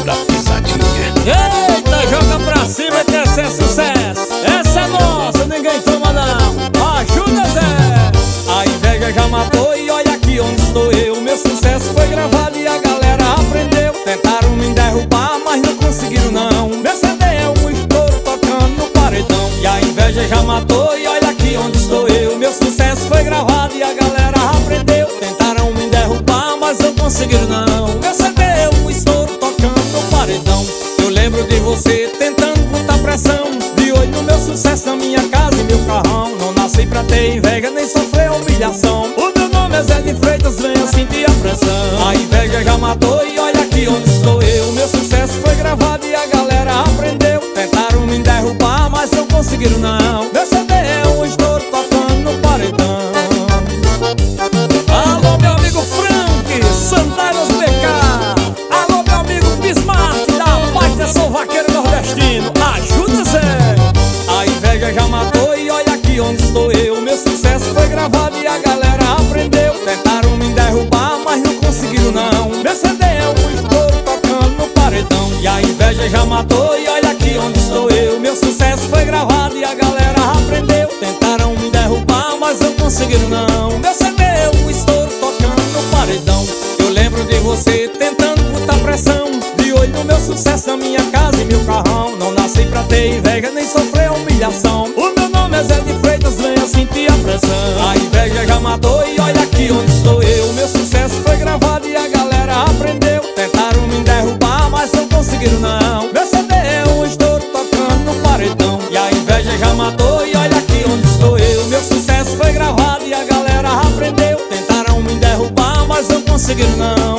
da pisadinha. Eita, joga pra cima que esse é sucesso. Essa é nossa, ninguém toma não. Ajuda, Zé. A inveja já matou e olha aqui onde estou eu. Meu sucesso foi gravado e a galera aprendeu. Tentaram me derrubar, mas não conseguiram não. Meu CD é um estouro tocando no paredão. E a inveja já matou e olha aqui onde estou eu. Meu sucesso foi gravado e a galera aprendeu. Tentaram me derrubar, mas não conseguiram não. Meu CD é um estouro tocando no paredão. Eu lembro de você tentando botar pressão, de olho no meu sucesso na minha casa e meu carrão. Não nasci pra ter inveja nem sofrer humilhação. O meu nome é Zé de Freitas, venha sentir a pressão. A inveja já matou e olha aqui onde estou eu. Meu sucesso foi gravado e a galera aprendeu. Tentaram me derrubar, mas não conseguiram não. Meu CD é um estouro tocando no paredão. Alô, meu amigo Frank, Sandálias BK. Alô, meu amigo Bismarck, da Pasta, sou vaqueiro nordestino. Ajuda, Zé. A inveja já matou e olha aqui onde estou eu. Meu sucesso foi gravado e a galera aprendeu. Tentaram me derrubar, mas não conseguiram não. Meu CD é um estouro tocando no paredão. E a inveja já matou e olha aqui onde estou eu. Meu sucesso foi gravado e a galera aprendeu. Tentaram me derrubar, mas não conseguiram não. Meu CD é um estouro tocando no paredão. Eu lembro de você tentando botar pressão, de olho no meu sucesso na minha casa e meu carrão. Não nasci pra ter inveja nem sofrer humilhação. O meu nome é Zé de Freitas, venha sentir a pressão. A inveja já matou e olha aqui onde estou eu. Meu sucesso foi gravado e a galera aprendeu. Tentaram me derrubar, mas não conseguiram não. Meu CD é um estouro tocando no paredão. E a inveja já matou e olha aqui onde estou eu. Meu sucesso foi gravado e a galera aprendeu. Tentaram me derrubar, mas não conseguiram não.